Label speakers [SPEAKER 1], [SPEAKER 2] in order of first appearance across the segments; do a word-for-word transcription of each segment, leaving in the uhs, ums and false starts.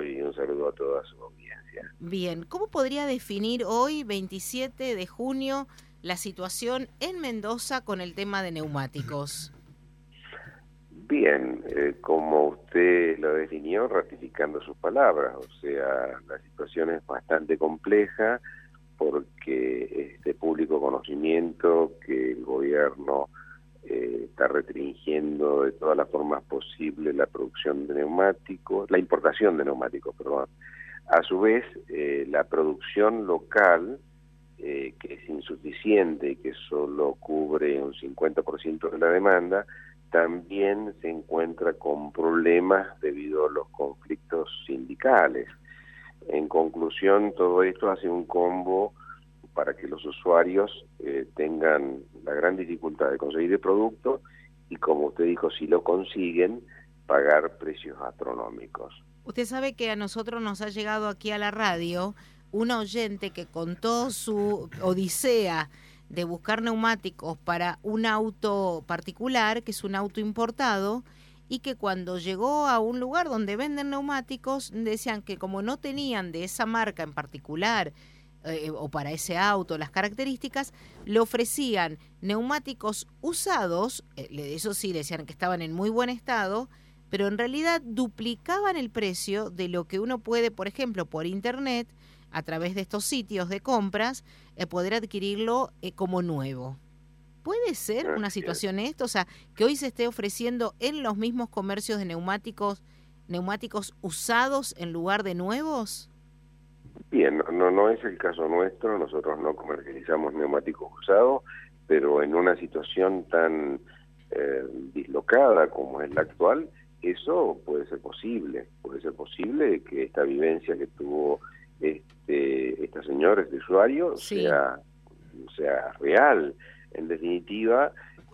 [SPEAKER 1] abrazo y un saludo a toda su audiencia.
[SPEAKER 2] Bien, ¿cómo podría definir hoy, veintisiete de junio, la situación en Mendoza con el tema de neumáticos?
[SPEAKER 1] Bien, eh, como usted lo definió, ratificando sus palabras, o sea, la situación es bastante compleja porque es de público conocimiento que el gobierno eh, está restringiendo de todas las formas posibles la producción de neumáticos, la importación de neumáticos, perdón. A su vez, eh, la producción local, eh, que es insuficiente y que solo cubre un cincuenta por ciento de la demanda, también se encuentra con problemas debido a los conflictos sindicales. En conclusión, todo esto hace un combo para que los usuarios eh, tengan la gran dificultad de conseguir el producto y, como usted dijo, si lo consiguen, pagar precios astronómicos.
[SPEAKER 2] Usted sabe que a nosotros nos ha llegado aquí a la radio un oyente que contó su odisea de buscar neumáticos para un auto particular, que es un auto importado, y que cuando llegó a un lugar donde venden neumáticos, decían que como no tenían de esa marca en particular, eh, o para ese auto, las características, le ofrecían neumáticos usados, eh, eso sí, decían que estaban en muy buen estado, pero en realidad duplicaban el precio de lo que uno puede, por ejemplo, por internet, a través de estos sitios de compras, eh, poder adquirirlo eh, como nuevo. ¿Puede ser una situación esto? O sea, que hoy se esté ofreciendo en los mismos comercios de neumáticos, neumáticos usados en lugar de nuevos.
[SPEAKER 1] Bien, no, no, no es el caso nuestro, nosotros no comercializamos neumáticos usados, pero en una situación tan eh, dislocada como es la actual, eso puede ser posible, puede ser posible que esta vivencia que tuvo este, esta señora, este usuario,
[SPEAKER 2] Sí.
[SPEAKER 1] sea, sea real. En definitiva,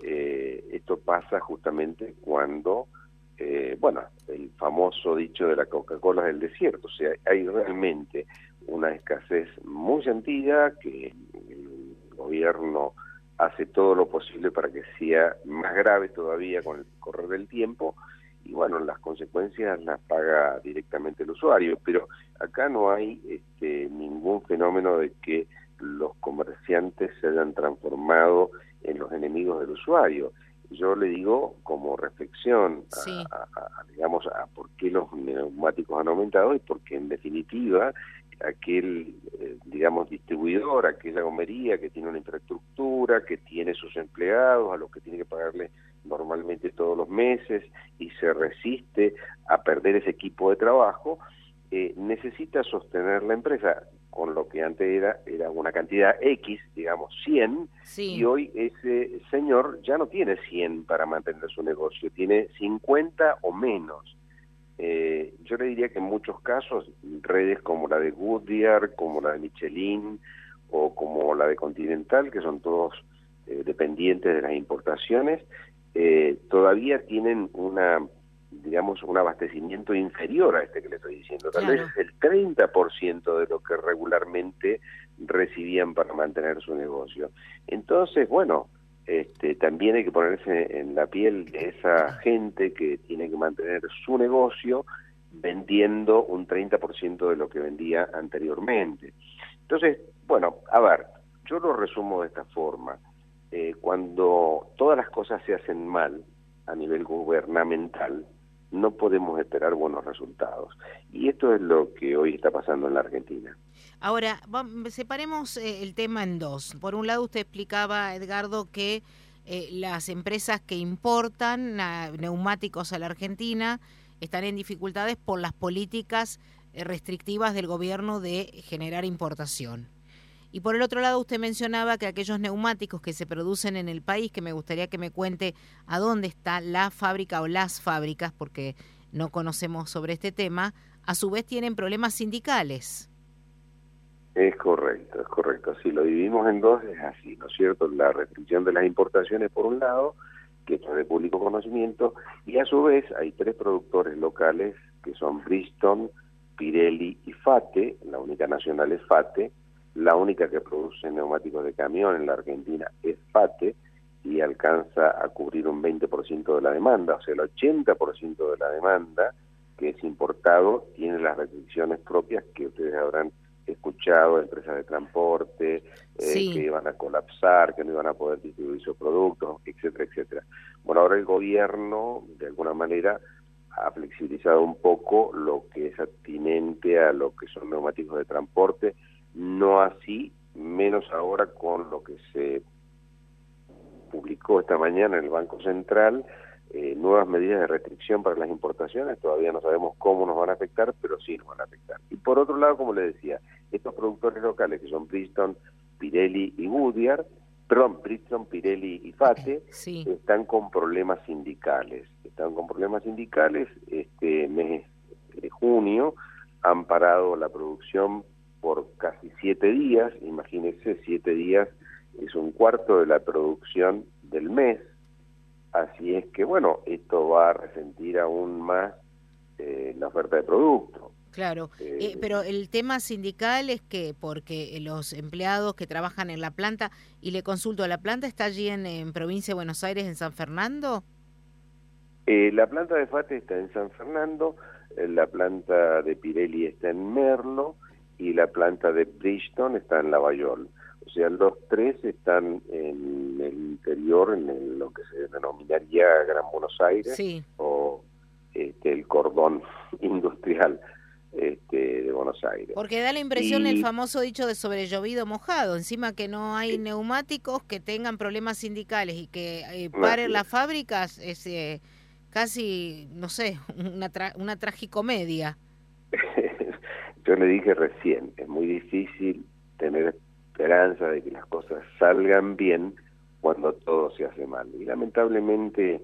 [SPEAKER 1] eh, esto pasa justamente cuando, eh, bueno, el famoso dicho de la Coca-Cola del desierto, o sea, hay realmente una escasez muy sentida que el gobierno hace todo lo posible para que sea más grave todavía con el correr del tiempo, y bueno, las consecuencias las paga directamente el usuario, pero acá no hay este, ningún fenómeno de que los comerciantes se hayan transformado en los enemigos del usuario. Yo le digo como reflexión,
[SPEAKER 2] Sí.
[SPEAKER 1] a, a, a, digamos, a por qué los neumáticos han aumentado y porque en definitiva aquel, eh, digamos, distribuidor, aquella gomería que tiene una infraestructura, que tiene sus empleados, a los que tiene que pagarle normalmente todos los meses y se resiste a perder ese equipo de trabajo, eh, necesita sostener la empresa con lo que antes era, era una cantidad X, digamos cien,
[SPEAKER 2] Sí.
[SPEAKER 1] y hoy ese señor ya no tiene cien para mantener su negocio, tiene cincuenta o menos. Eh, yo le diría que en muchos casos, redes como la de Goodyear, como la de Michelin o como la de Continental, que son todos eh, dependientes de las importaciones, eh, todavía tienen una, digamos, un abastecimiento inferior a este que le estoy diciendo. Tal
[SPEAKER 2] Claro.
[SPEAKER 1] vez el treinta por ciento de lo que regularmente recibían para mantener su negocio. Entonces, bueno, Este, también hay que ponerse en la piel de esa gente que tiene que mantener su negocio vendiendo un treinta por ciento de lo que vendía anteriormente. Entonces, bueno, a ver, yo lo resumo de esta forma. Eh, cuando todas las cosas se hacen mal a nivel gubernamental, no podemos esperar buenos resultados. Y esto es lo que hoy está pasando en la Argentina.
[SPEAKER 2] Ahora, separemos eh, el tema en dos. Por un lado, usted explicaba, Edgardo, que eh, las empresas que importan a, neumáticos a la Argentina están en dificultades por las políticas eh, restrictivas del gobierno de generar importación. Y por el otro lado, usted mencionaba que aquellos neumáticos que se producen en el país, que me gustaría que me cuente a dónde está la fábrica o las fábricas, porque no conocemos sobre este tema, a su vez tienen problemas sindicales.
[SPEAKER 1] Es correcto, es correcto. Si lo dividimos en dos, es así, ¿no es cierto? La restricción de las importaciones, por un lado, que esto es de público conocimiento, y a su vez hay tres productores locales, que son Bridgestone, Pirelli y Fate. La única nacional es Fate, la única que produce neumáticos de camión en la Argentina es Fate, y alcanza a cubrir un veinte por ciento de la demanda, o sea, el ochenta por ciento de la demanda que es importado, tiene las restricciones propias que ustedes habrán escuchado, empresas de transporte, eh,
[SPEAKER 2] sí.
[SPEAKER 1] que iban a colapsar, que no iban a poder distribuir sus productos, etcétera, etcétera. Bueno, ahora el gobierno, de alguna manera, ha flexibilizado un poco lo que es atinente a lo que son neumáticos de transporte, no así, menos ahora con lo que se publicó esta mañana en el Banco Central, eh, nuevas medidas de restricción para las importaciones. Todavía no sabemos cómo nos van a afectar, pero sí nos van a afectar. Y por otro lado, como le decía, estos productores locales que son Bridgestone, Pirelli y Goodyear, perdón, Bridgestone, Pirelli y Fate,
[SPEAKER 2] sí.
[SPEAKER 1] están con problemas sindicales. Están con problemas sindicales. Este mes de junio han parado la producción por casi siete días. Imagínense, siete días es un cuarto de la producción del mes. Así es que, bueno, esto va a resentir aún más eh, la oferta de producto.
[SPEAKER 2] Claro,
[SPEAKER 1] Eh,
[SPEAKER 2] eh, pero el tema sindical es que porque los empleados que trabajan en la planta, y le consulto, ¿la planta está allí en, en provincia de Buenos Aires, en San Fernando?
[SPEAKER 1] Eh, la planta de Fate está en San Fernando, eh, la planta de Pirelli está en Merlo y la planta de Bridgestone está en Lavallol. O sea, los tres están en el interior, en el, lo que se denominaría Gran Buenos Aires,
[SPEAKER 2] sí.
[SPEAKER 1] o este, el cordón industrial este, de Buenos Aires.
[SPEAKER 2] Porque da la impresión
[SPEAKER 1] y...
[SPEAKER 2] el famoso dicho de sobre llovido mojado, encima que no hay sí. neumáticos que tengan problemas sindicales y que eh, paren las fábricas, es eh, casi, no sé, una, tra una tragicomedia.
[SPEAKER 1] Yo le dije recién, es muy difícil tener esperanza de que las cosas salgan bien cuando todo se hace mal. Y lamentablemente,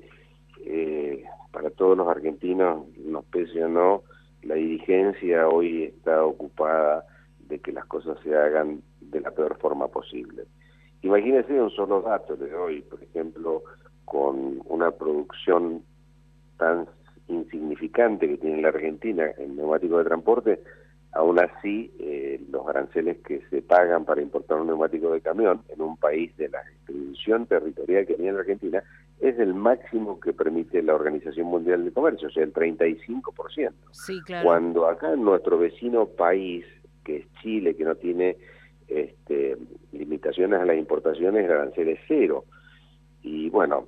[SPEAKER 1] eh, para todos los argentinos, nos pese o no, la dirigencia hoy está ocupada de que las cosas se hagan de la peor forma posible. Imagínense un solo dato de hoy, por ejemplo, con una producción tan insignificante que tiene la Argentina en neumáticos de transporte, aún así eh, los aranceles que se pagan para importar un neumático de camión en un país de la extensión territorial que tiene la Argentina es el máximo que permite la Organización Mundial de Comercio, o sea, el treinta y cinco por ciento.
[SPEAKER 2] Sí, claro.
[SPEAKER 1] Cuando acá en nuestro vecino país, que es Chile, que no tiene este, limitaciones a las importaciones, el arancel es cero. Y bueno,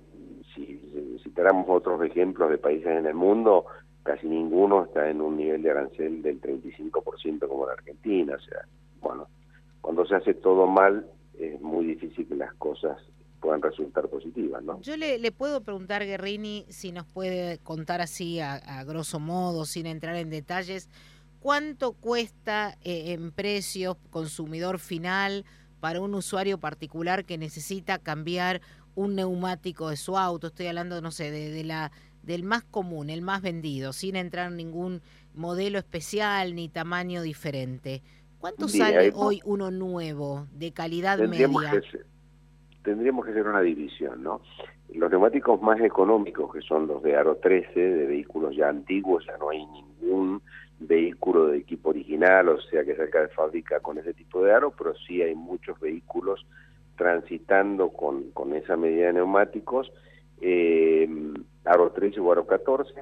[SPEAKER 1] si citáramos otros ejemplos de países en el mundo, casi ninguno está en un nivel de arancel del treinta y cinco por ciento como la Argentina. O sea, bueno, cuando se hace todo mal, es muy difícil que las cosas puedan resultar positivas, ¿no?
[SPEAKER 2] Yo le, le puedo preguntar, Guerrini, si nos puede contar así a, a grosso modo, sin entrar en detalles, ¿cuánto cuesta eh, en precios consumidor final para un usuario particular que necesita cambiar un neumático de su auto? Estoy hablando, no sé, de, de la del más común, el más vendido, sin entrar en ningún modelo especial ni tamaño diferente. ¿Cuánto
[SPEAKER 1] Bien,
[SPEAKER 2] sale
[SPEAKER 1] ahí,
[SPEAKER 2] hoy uno nuevo, de calidad
[SPEAKER 1] tendríamos
[SPEAKER 2] media?
[SPEAKER 1] Que ser, tendríamos que hacer una división, ¿no? Los neumáticos más económicos, que son los de aro trece, de vehículos ya antiguos, ya no hay ningún vehículo de equipo original, o sea, que salga de fábrica con ese tipo de aro, pero sí hay muchos vehículos transitando con, con esa medida de neumáticos, eh, aro trece o aro catorce,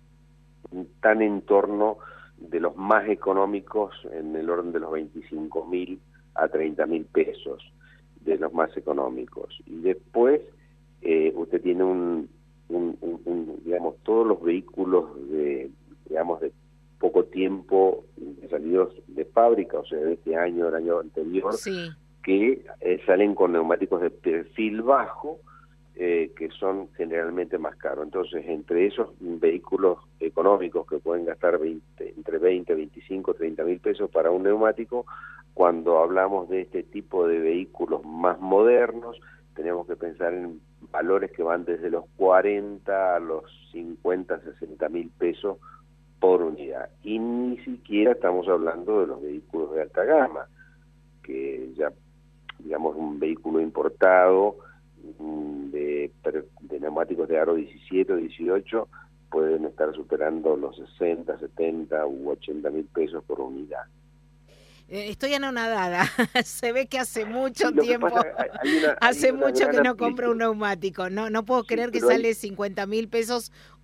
[SPEAKER 1] están en torno de los más económicos en el orden de los veinticinco mil a treinta mil pesos, de los más económicos. Y después eh, usted tiene un, un, un, un, digamos, todos los vehículos de, digamos, de poco tiempo salidos de fábrica, o sea, de este año, del año anterior,
[SPEAKER 2] sí.
[SPEAKER 1] que eh, salen con neumáticos de perfil bajo, eh, que son generalmente más caros. Entonces, entre esos vehículos económicos que pueden gastar veinte, entre veinte, veinticinco, treinta mil pesos para un neumático, cuando hablamos de este tipo de vehículos más modernos, tenemos que pensar en valores que van desde los cuarenta a los cincuenta, sesenta mil pesos por unidad. Y ni siquiera estamos hablando de los vehículos de alta gama, que ya, digamos, un vehículo importado de, de neumáticos de aro diecisiete o dieciocho pueden estar superando los sesenta, setenta u ochenta mil pesos por unidad.
[SPEAKER 2] Estoy anonadada. Se ve que hace mucho
[SPEAKER 1] sí,
[SPEAKER 2] tiempo,
[SPEAKER 1] que pasa, hay una,
[SPEAKER 2] hace
[SPEAKER 1] hay una
[SPEAKER 2] mucho que no
[SPEAKER 1] amplitud.
[SPEAKER 2] compro un neumático. No, no puedo
[SPEAKER 1] sí,
[SPEAKER 2] creer que sale
[SPEAKER 1] hay...
[SPEAKER 2] cincuenta mil pesos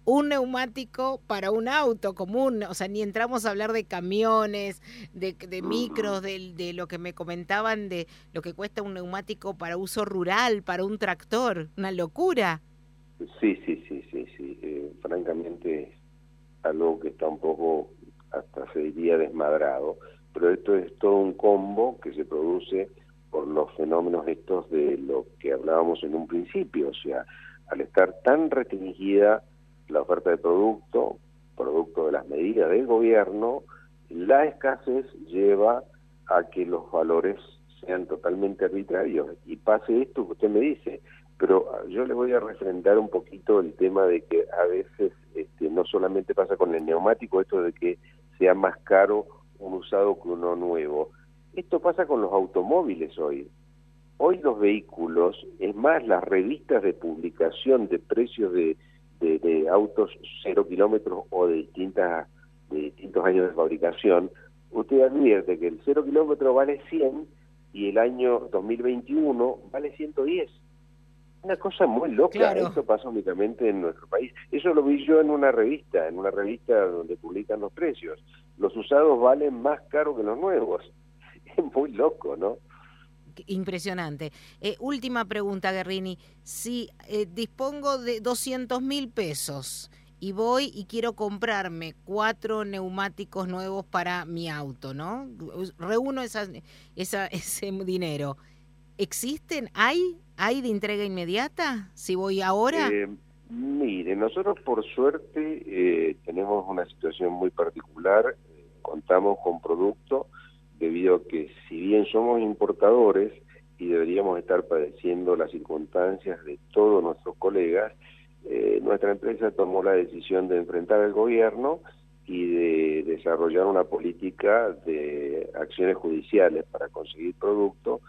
[SPEAKER 2] un neumático para un auto común, o sea, ni entramos a hablar de camiones, de, de micros, de, de lo que me comentaban de lo que cuesta un neumático para uso rural, para un tractor, una locura.
[SPEAKER 1] Sí, sí, sí, sí, sí. Eh, francamente es algo que está un poco, hasta se diría, desmadrado, pero esto es todo un combo que se produce por los fenómenos estos de lo que hablábamos en un principio, o sea, al estar tan restringida la oferta de producto, producto de las medidas del gobierno, la escasez lleva a que los valores sean totalmente arbitrarios y pase esto que usted me dice. Pero yo le voy a refrendar un poquito el tema de que a veces este, no solamente pasa con el neumático, esto de que sea más caro un usado que uno nuevo. Esto pasa con los automóviles hoy. Hoy los vehículos, es más, las revistas de publicación de precios de, de, de autos cero kilómetros o de distintas de distintos años de fabricación, usted advierte que el cero kilómetro vale cien y el año dos mil veintiuno vale ciento diez. Una cosa muy loca, claro. Eso pasa únicamente en nuestro país. Eso lo vi yo en una revista, en una revista donde publican los precios. Los usados valen más caro que los nuevos. Es muy loco, ¿no?
[SPEAKER 2] Impresionante. Eh, última pregunta, Guerrini. Si eh, dispongo de doscientos mil pesos y voy y quiero comprarme cuatro neumáticos nuevos para mi auto, ¿no? Reúno esa, esa, ese dinero. ¿Existen? ¿Hay? ¿Hay de entrega inmediata? Si voy ahora.
[SPEAKER 1] Eh, mire, nosotros por suerte eh, tenemos una situación muy particular. Eh, contamos con producto debido a que si bien somos importadores y deberíamos estar padeciendo las circunstancias de todos nuestros colegas, eh, nuestra empresa tomó la decisión de enfrentar al gobierno y de desarrollar una política de acciones judiciales para conseguir producto.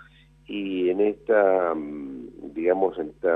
[SPEAKER 1] Y en esta, digamos, en esta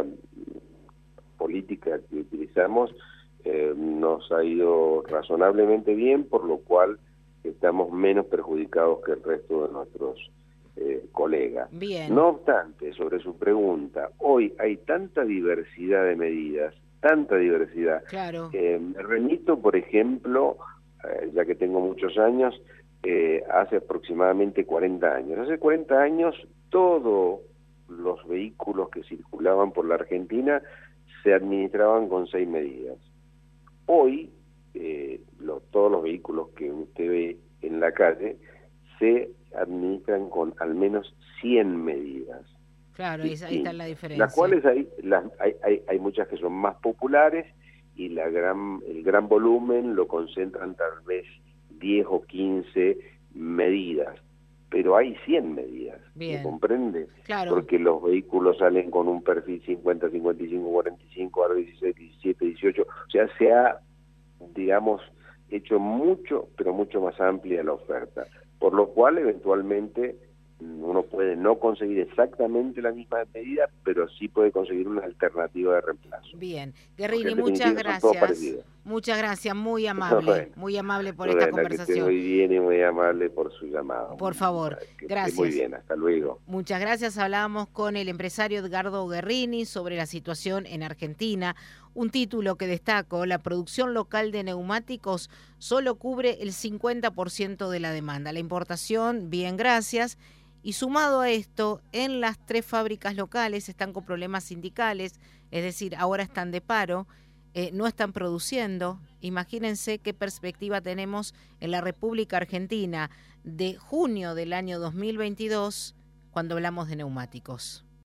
[SPEAKER 1] política que utilizamos, eh, nos ha ido razonablemente bien, por lo cual estamos menos perjudicados que el resto de nuestros eh, colegas.
[SPEAKER 2] Bien.
[SPEAKER 1] No obstante, sobre su pregunta, hoy hay tanta diversidad de medidas, tanta diversidad.
[SPEAKER 2] Claro.
[SPEAKER 1] Eh, me remito, por ejemplo, eh, ya que tengo muchos años, eh, hace aproximadamente cuarenta años. Hace cuarenta años todos los vehículos que circulaban por la Argentina se administraban con seis medidas. Hoy, eh, lo, todos los vehículos que usted ve en la calle se administran con al menos cien medidas.
[SPEAKER 2] Claro, ahí, ahí está la diferencia.
[SPEAKER 1] Las cuales hay, las, hay, hay, hay muchas que son más populares y la gran, el gran volumen lo concentran tal vez diez o quince medidas, pero hay cien medidas, ¿me comprende?
[SPEAKER 2] Claro.
[SPEAKER 1] Porque los vehículos salen con un perfil cincuenta, cincuenta y cinco, cuarenta y cinco, ahora dieciséis, diecisiete, dieciocho, o sea, se ha, digamos, hecho mucho, pero mucho más amplia la oferta, por lo cual eventualmente uno puede no conseguir exactamente la misma medida, pero sí puede conseguir una alternativa de reemplazo.
[SPEAKER 2] Bien. Guerrini, muchas gracias. Muchas gracias, muy amable, bueno, muy amable por bueno, esta conversación.
[SPEAKER 1] Que esté muy bien y muy amable por su llamado.
[SPEAKER 2] Por favor,
[SPEAKER 1] que
[SPEAKER 2] gracias.
[SPEAKER 1] Muy bien, hasta luego.
[SPEAKER 2] Muchas gracias. Hablábamos con el empresario Edgardo Guerrini sobre la situación en Argentina. Un título que destaco: la producción local de neumáticos solo cubre el cincuenta por ciento de la demanda. La importación, bien, gracias. Y sumado a esto, en las tres fábricas locales están con problemas sindicales, es decir, ahora están de paro, eh, no están produciendo. Imagínense qué perspectiva tenemos en la República Argentina de junio del año dos mil veintidós cuando hablamos de neumáticos.